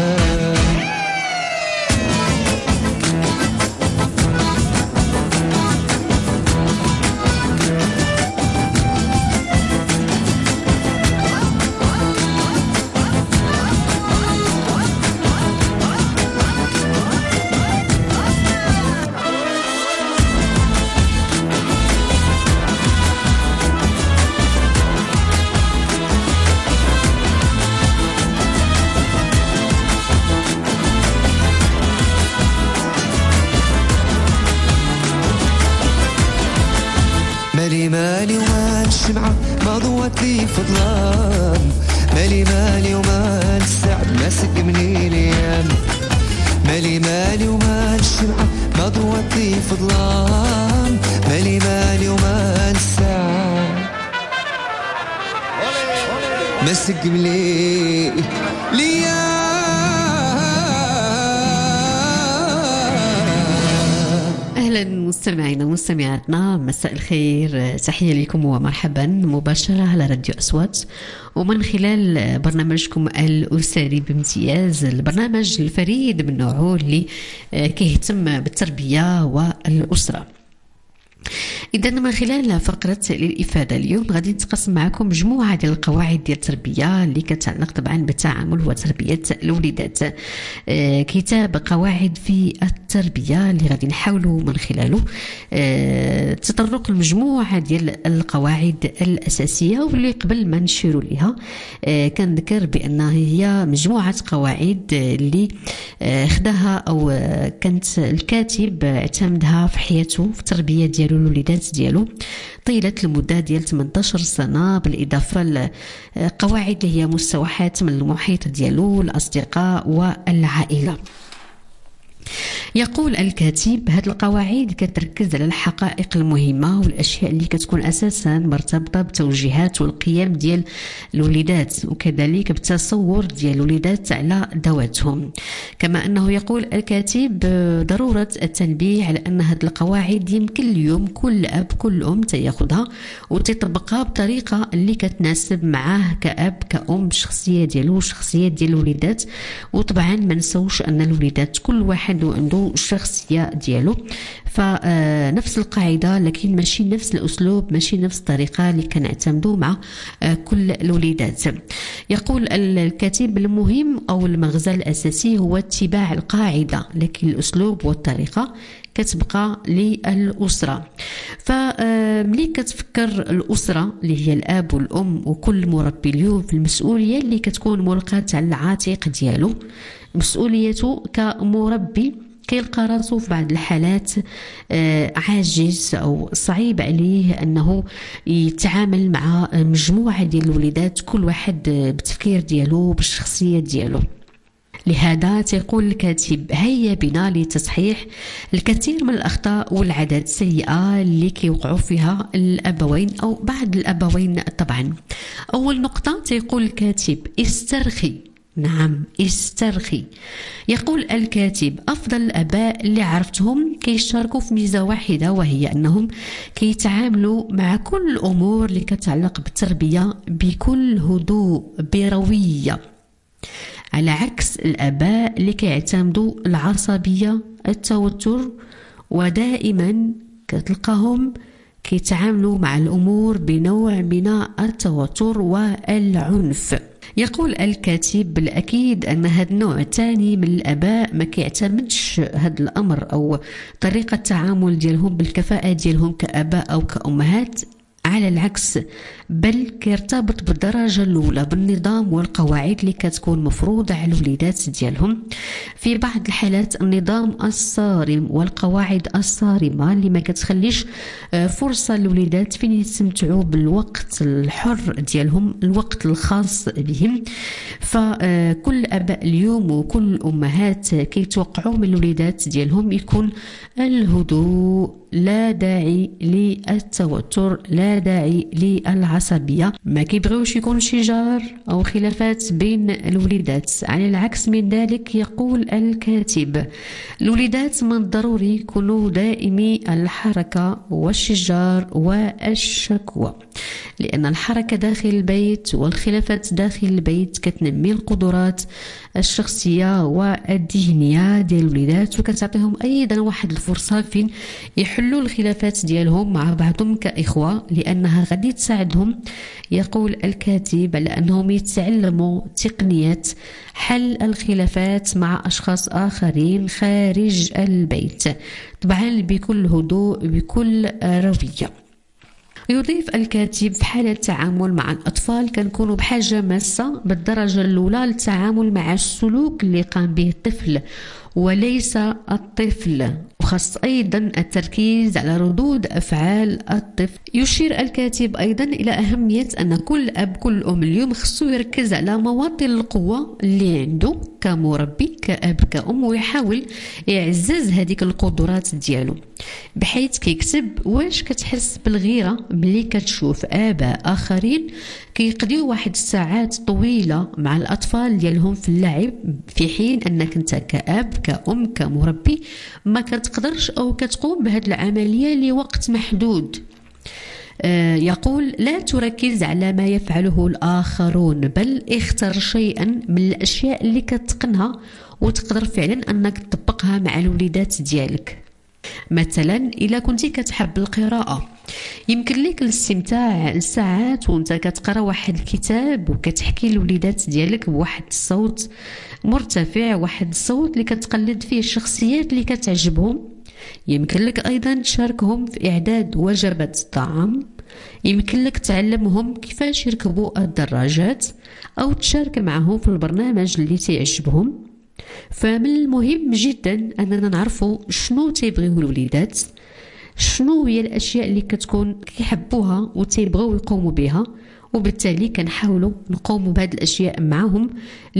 مالي مالي ومال الشمعة ما ضوت لي في ظلام مالي مالي ومال السعد ماسك منيني مالي مالي ومال الشمعة ما ضوت لي في ظلام مالي مالي ومال السعد ماسك منيني ليا أهلا مستمعينا ومستمعاتنا، مساء الخير، تحية لكم ومرحبا مباشرة على راديو أصوات ومن خلال برنامجكم الأسري بامتياز، البرنامج الفريد من نوعه اللي كيهتم بالتربية والأسرة. إذا من خلال فقرة للإفادة اليوم غادي نتقاسم معكم مجموعة ديال القواعد ديال التربية اللي كتعلق طبعا بالتعامل وتربية الوليدات. آه كتاب قواعد في التربية اللي غادي نحاولوا من خلاله آه تطرق لمجموعة ديال القواعد الأساسية، واللي قبل ما نشيروا لها آه كنذكر بأنها هي مجموعة قواعد اللي آه خداها أو آه كانت الكاتب اعتمدها في حياته في التربية ديالو الوليدات ديالو طيلة المدة ديال ثمانية عشر سنة، بالإضافة لقواعد اللي هي مستوحاة من المحيط ديالو، الأصدقاء والعائلة. يقول الكاتب هذه القواعد كتركز على الحقائق المهمة والأشياء اللي كتكون أساسا مرتبطة بالتوجيهات والقيم ديال الوليدات، وكذلك بالتصور ديال الوليدات على ذواتهم. كما أنه يقول الكاتب ضرورة التنبيه على أن هذه القواعد يمكن اليوم كل أب كل أم تياخدها وتطبقها بطريقة اللي كتناسب معاه كأب كأم، الشخصية ديالو الشخصية ديال الوليدات. وطبعا ما نسوش أن الوليدات كل واحد عنده الشخصية ديالو، فنفس القاعدة لكن ماشي نفس الأسلوب، ماشي نفس الطريقة اللي كنعتمدوا مع كل الوليدات. يقول الكاتب المهم أو المغزى الأساسي هو اتباع القاعدة، لكن الأسلوب والطريقة كتبقى للأسرة. فملي كتفكر الأسرة اللي هي الأب والأم وكل مربي اليوم في المسؤولية اللي كتكون ملقاة على العاتق ديالو، مسؤوليته كمربي كيلقى راسو في بعض الحالات عاجز أو صعيب عليه أنه يتعامل مع مجموعة ديال الوليدات كل واحد بالتفكير ديالو بالشخصية ديالو. لهذا تقول الكاتب: هيا بنا لتصحيح الكثير من الأخطاء والعادات السيئة اللي كيوقعوا فيها الأبوين أو بعض الأبوين. طبعا أول نقطة تقول الكاتب: استرخي. نعم، استرخي. يقول الكاتب: أفضل الآباء اللي عرفتهم كيشاركوا في ميزة واحدة، وهي أنهم كيتعاملوا مع كل الأمور اللي كتعلق بالتربية بكل هدوء بروية، على عكس الآباء اللي كيعتمدوا العصبية التوتر، ودائما كتلقاهم كيتعاملوا مع الأمور بنوع من التوتر والعنف. يقول الكاتب: بالأكيد أن هذا النوع الثاني من الآباء ما كيعتمدش هذا الأمر أو طريقة التعامل ديالهم بالكفاءة ديالهم كآباء أو كأمهات، على العكس بل كيرتبط بالدرجة الأولى بالنظام والقواعد اللي كتكون مفروضة على الوليدات ديالهم. في بعض الحالات النظام الصارم والقواعد الصارمة اللي ما كتخليش فرصة للوليدات فين يستمتعوا بالوقت الحر ديالهم، الوقت الخاص بهم. فكل أباء اليوم وكل الأمهات كيتوقعوا من الوليدات ديالهم يكون الهدوء، لا داعي للتوتر، لا داعي للعصبية، ما كيبغيوش يكون شجار أو خلافات بين الوليدات. على العكس من ذلك يقول الكاتب: الوليدات من الضروري يكونوا دائمي الحركة والشجار والشكوى، لأن الحركة داخل البيت والخلافات داخل البيت كتنمي القدرات الشخصية والذهنية ديال الوليدات، وكتعطيهم أيضا واحد الفرصة فين يحلوا الخلافات ديالهم مع بعضهم كإخوة، لأنها غادي تساعدهم، يقول الكاتب، على أنهم يتعلموا تقنية حل الخلافات مع أشخاص آخرين خارج البيت، طبعا بكل هدوء بكل روية. يضيف الكاتب: في حالة التعامل مع الأطفال كنكونوا بحاجة ماسة بالدرجة الأولى للتعامل مع السلوك اللي قام به الطفل وليس الطفل، وخاص أيضا التركيز على ردود أفعال الطفل. يشير الكاتب أيضا إلى أهمية أن كل أب كل أم اليوم خصو يركز على مواطن القوة اللي عنده كمربي كأب كأم، ويحاول يعزز هذيك القدرات ديالو، بحيث كيكتب: واش كتحس بالغيرة ملي كتشوف آباء آخرين كيقضيو واحد الساعات طويلة مع الأطفال ديالهم في اللعب، في حين أنك أنت كأب كأم كمربي ما كتقدرش أو كتقوم بهذه العملية لوقت محدود. آه يقول: لا تركز على ما يفعله الآخرون، بل اختر شيئا من الأشياء اللي كتقنها وتقدر فعلا أنك تطبقها مع الوليدات ديالك. مثلا إلا كنتي كتحب القراءة، يمكن لك الاستمتاع لساعات وانت كتقرا واحد الكتاب وكتحكي للوليدات ديالك بواحد الصوت مرتفع، واحد الصوت اللي كتقلد فيه الشخصيات اللي كتعجبهم. يمكن لك أيضا تشاركهم في إعداد وجبات الطعام، يمكن لك تعلمهم كيفاش يركبوا الدراجات أو تشارك معهم في البرنامج اللي تعجبهم. فمن المهم جدا أننا نعرفوا شنو تيبغيو الوليدات، شنو هي الأشياء اللي كتكون كيحبوها وتيبغيو يقوموا بها، وبالتالي كنحاولوا نقوموا بهذه الأشياء معهم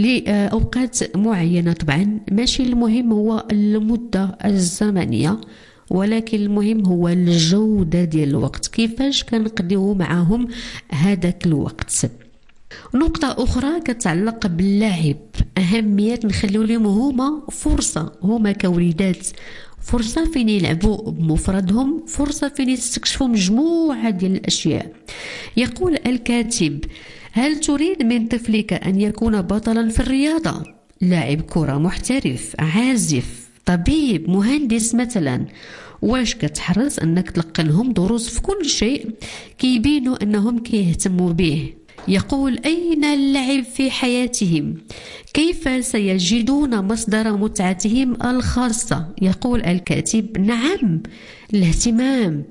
لأوقات معينة. طبعا ماشي المهم هو المدة الزمنية، ولكن المهم هو الجودة ديال الوقت، كيفاش كنقضيو معهم هذاك الوقت. نقطة أخرى كتعلق باللعب، أهمية نخليو لهم هما فرصة، هما كوليدات فرصة فين يلعبوا بمفردهم، فرصة فين يستكشفوا مجموعة ديال الأشياء. يقول الكاتب: هل تريد من طفلك أن يكون بطلا في الرياضة، لاعب كرة محترف، عازف، طبيب، مهندس مثلا؟ واش كتحرص أنك تلقنهم دروس في كل شيء كيبينوا أنهم كيهتموا به؟ يقول: أين اللعب في حياتهم؟ كيف سيجدون مصدر متعتهم الخاصة؟ يقول الكاتب: نعم، الاهتمام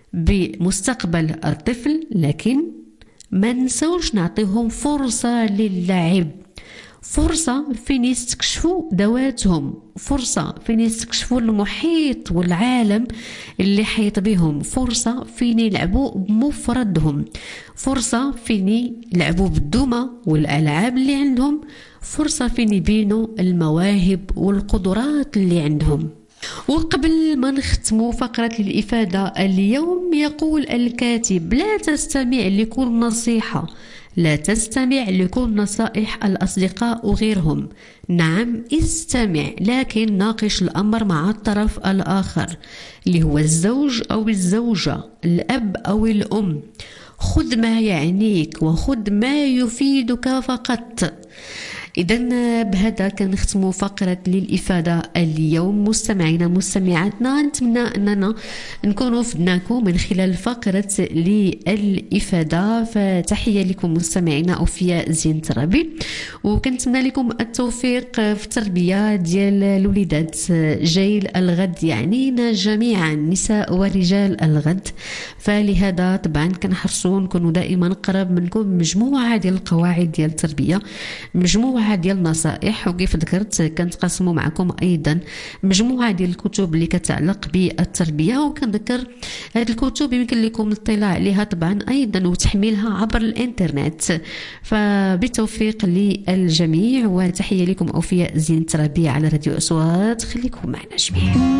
بمستقبل الطفل، لكن ما نسوش نعطيهم فرصة للعب، فرصة فين يستكشفوا ذواتهم، فرصة فين يستكشفوا المحيط والعالم اللي حيط بهم، فرصة فين يلعبوا بمفردهم، فرصة فين يلعبوا بالدمى والألعاب اللي عندهم، فرصة فين يبينوا المواهب والقدرات اللي عندهم. وقبل ما نختموا فقرة الإفادة اليوم، يقول الكاتب: لا تستمع لكل نصيحة، لا تستمع لكل نصائح الأصدقاء وغيرهم. نعم استمع، لكن ناقش الأمر مع الطرف الآخر اللي هو الزوج أو الزوجة، الأب أو الأم. خذ ما يعنيك وخذ ما يفيدك فقط. إذا بهذا كنختموا فقرة للإفادة اليوم. مستمعينا مستمعاتنا، نتمنى أننا نكونوا فدناكم من خلال فقرة للإفادة. فتحية لكم مستمعينا أوفياء زين ترابي، وكنتمنى لكم التوفيق في التربية ديال الوليدات جيل الغد، يعني جميعا نساء ورجال الغد. فلهذا طبعا كنحرصوا نكونوا دائما قرب منكم مجموعة ديال القواعد ديال التربية، مجموعة ديال النصائح، وكيف ذكرت كنتقاسموا معكم ايضا مجموعه ديال الكتب اللي كتعلق بالتربيه. وكنذكر هذه الكتب يمكن لكم الاطلاع عليها طبعا ايضا وتحميلها عبر الانترنت. فبالتوفيق للجميع، وتحيه لكم اوفياء زين الترابيه على راديو اصوات. خليكم معنا جميعا.